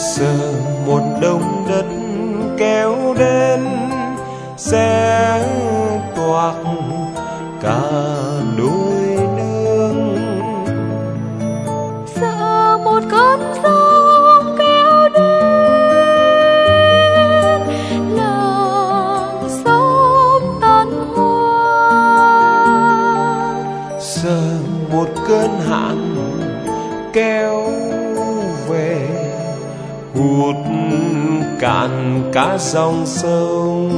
Giờ một đống đất kéo đến sẽ toạc cả đôi nương. Sợ một cơn giông kéo đến làng xóm tan hoang. Giờ một cơn hạn kéo về hút cạn cả dòng sông.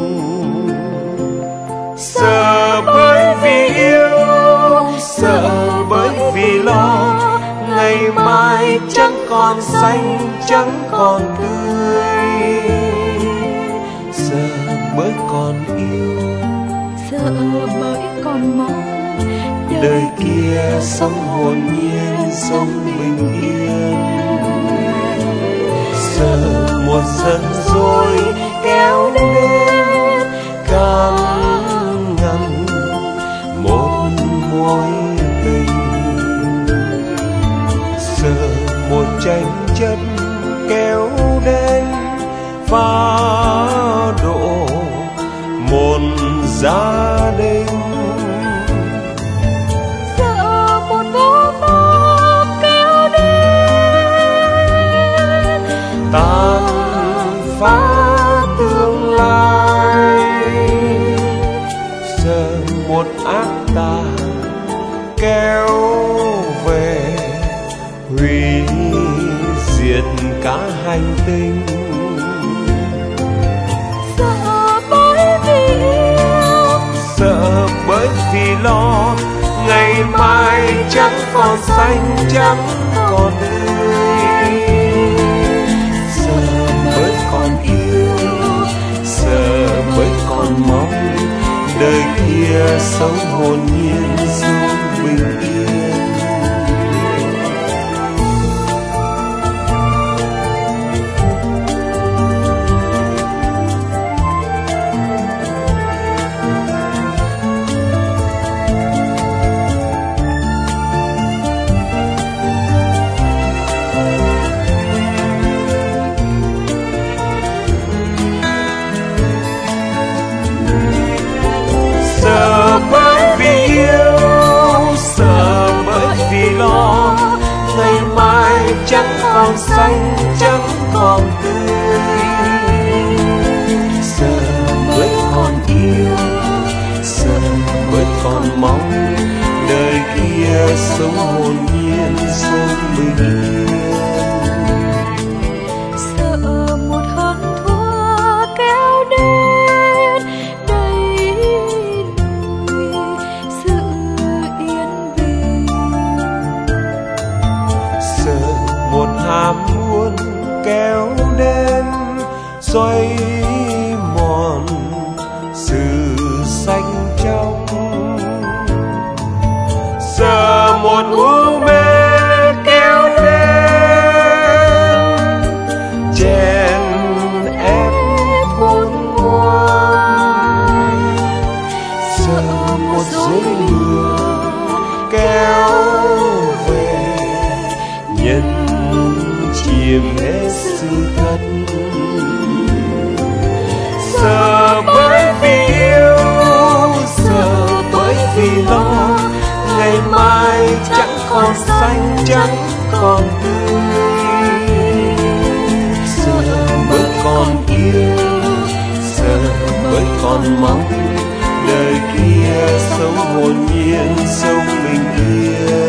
Sợ bởi vì yêu, sợ bởi vì lo, ngày mai chẳng còn xanh chẳng còn tươi. Sợ bởi còn yêu, Sợ bởi còn mong đời kia sống hồn nhiên sống bình yên. Sợ một giận dỗi kéo đến can ngăn một mối tình. Sợ một tranh chấp kéo đến phá đổ một gia đình. Sợ một vô pháp kéo đến Tàn phá tương lai. Giờ một ác tà kéo về hủy diệt cả hành tinh. Sợ bởi vì yêu, Sợ bởi vì lo, ngày mai chẳng còn xanh chẳng còn tươi. Sợ bởi còn yêu, sợ bởi còn mong đời kia sống hồn nhiên sống bình yên. Sợ bởi vì yêu, sợ bởi vì lo, ngày mai chẳng còn xanh chẳng còn tươi. Sợ bởi còn yêu, sợ bởi còn mong đời kia sống hồn nhiên sống bình yên. sợ một hơn thua kéo đến đầy lùi sự yên bình. Sợ một ham muốn kéo đến xoay mòn sự xanh trong. Sợ một u mê kéo đến chèn ép khôn ngoan. Sợ một dối lừa kéo về nhân chìm hết sự thật. Sợ bởi vì yêu, sợ bởi vì lo, ngày mai chẳng còn xanh chẳng còn tươi. Sợ bởi còn yêu, sợ bởi còn mong đời kia sống hồn nhiên sống bình yên.